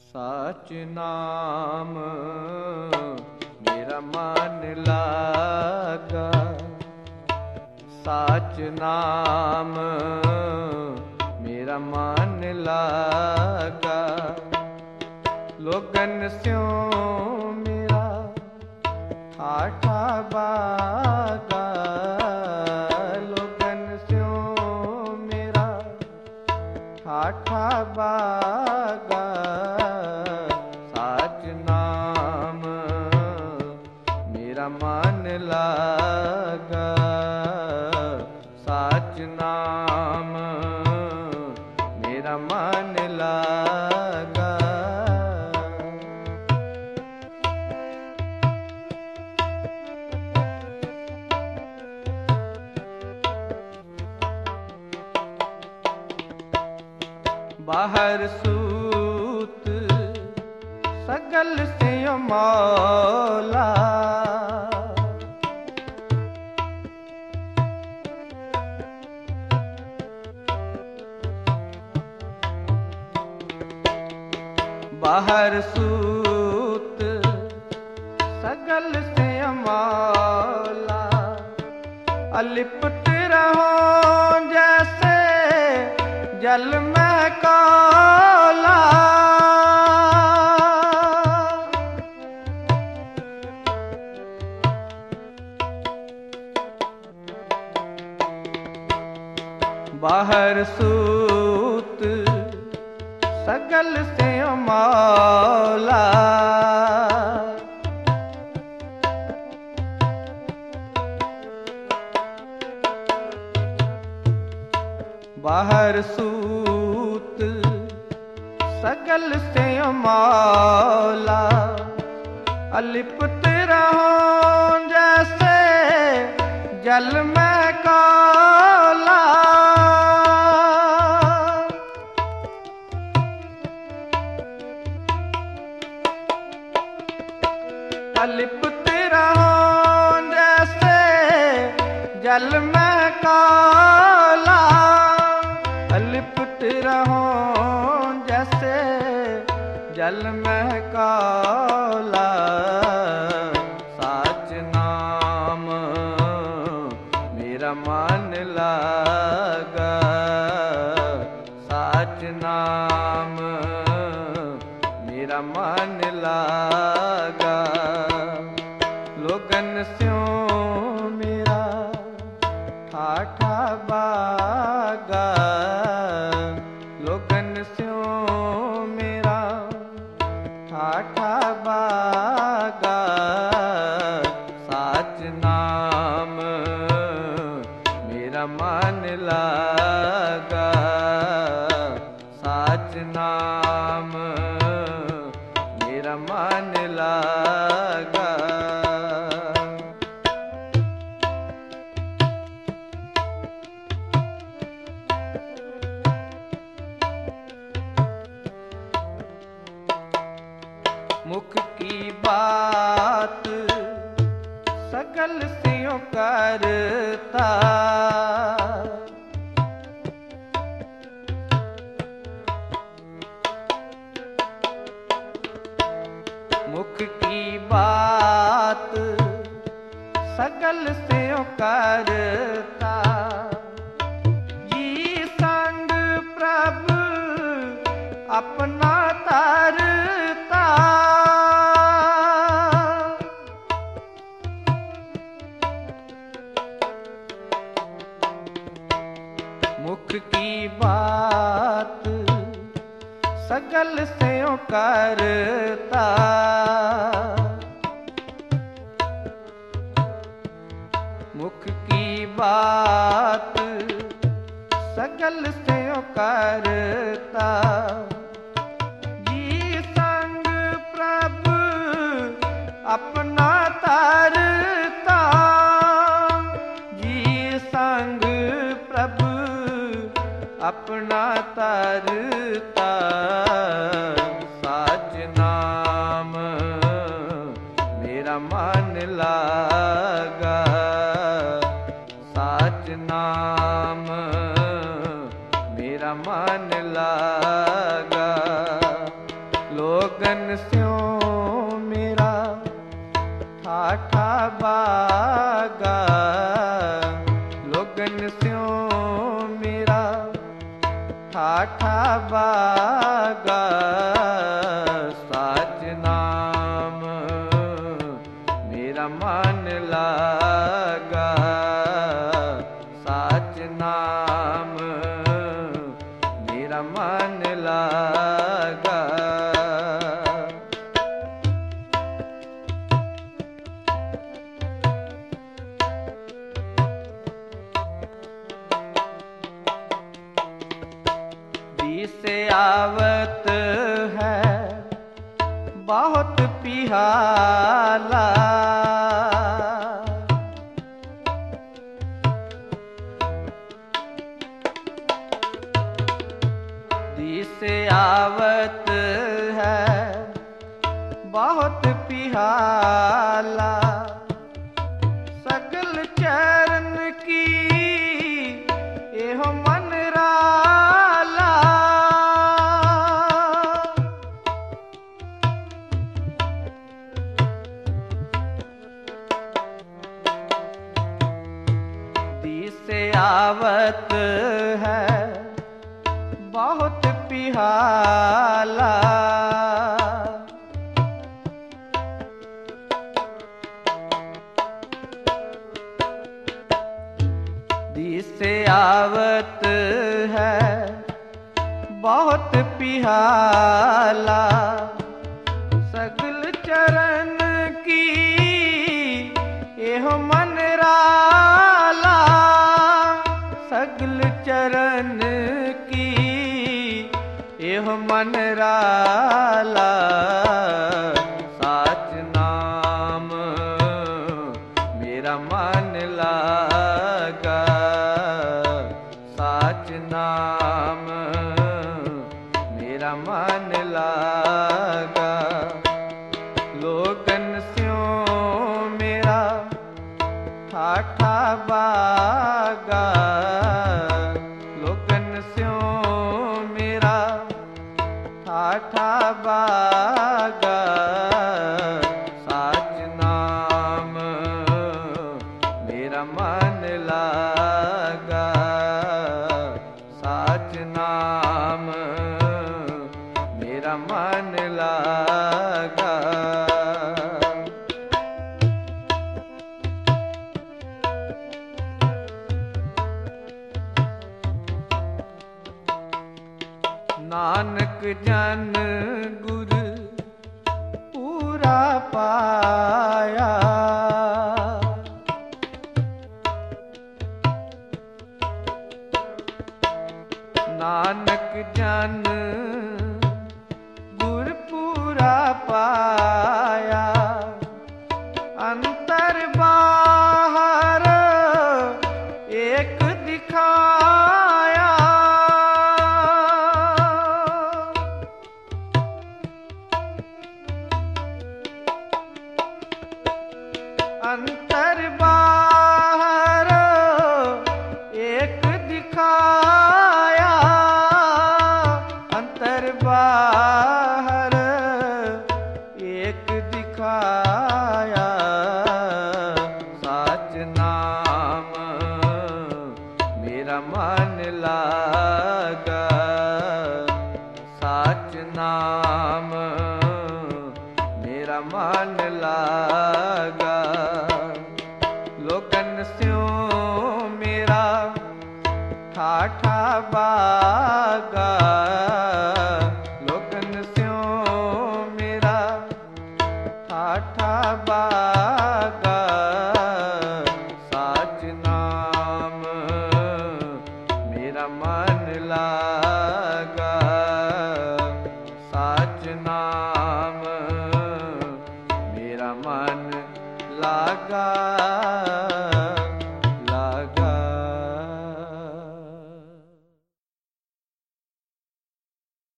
साच नाम मेरा मन लागा, साच नाम मेरा मन लागा। लोगन स्यों मेरा ठाठा बागा, लोगन स्यों मेरा ठाठा बागा। साच नाम मेरा मन लागा, साच नाम मेरा मन लागा। बाहर सूत सगल से मौला, बाहर सूत सगल से मौला। अलिप्त रहो जैसे जल में काला, बाहर सूत सगल से मौला। बाहर सूत सगल से मौला। अलिप्त रहो जैसे जल में काला, अलिप्त रहो जैसे जल में काला, अलिप्त रहो जैसे जल में काला। साच नाम मेरा मन लागा, साच नाम मेरा मन लागा। लोगन स्यों मेरा ठाठा बागा, लोगन स्यों मेरा ठाठा बागा। साच नाम मेरा मन लागा, साच नाम मेरा मन लागा। मुख की बात सगल स्यों करता, मुख की बात सगल स्यों करता। जी संग प्रभु अपना तरता, मुख की बात सगल स्यों करता। मुख की बात सगल स्यों करता। जी संग प्रभु अपना तरता, जी संग प्रभु अपना तरता। साच नाम मेरा मन लागा, साच नाम मेरा मन लागा। लोगन स्यों मेरा ठाठा बागा, लोगन स्यों मेरा ठाठा बागा। साच नाम मेरा मन लागा, साच नाम मेरा मन लागा। से आवत है बहुत पिहाला, दी से आवत है बहुत पिहाला। सकल चरण की एहो मन राला, से आवत है बहुत पिहाला। दी से आवत है बहुत पिहाला। सगल चरण की एहो मन राला, सगल चरण की एहो मन राला। साच नाम मेरा मन लागा, साच नाम मेरा मन लागा। लोगन स्यों मेरा ठाठा बागा, लोगन स्यों मेरा ठाठा बागा। साच नाम मेरा मन लागा, साच नाम मेरा मन लागा। नानक जन गुर पूरा पाया, नानक जन गुर पूरा पाया। अंतर बाहर एक दिखाया, अंतर बाहर एक दिखाया, अंतर बाहर एक दिखाया। साच नाम मेरा मन लागा, साच नाम मेरा मन लागा। लोगन स्यों मेरा ठाठा बागा, लोगन स्यों मेरा ठाठा बागा। साच नाम मेरा मन लागा, साच नाम मेरा मन लागा।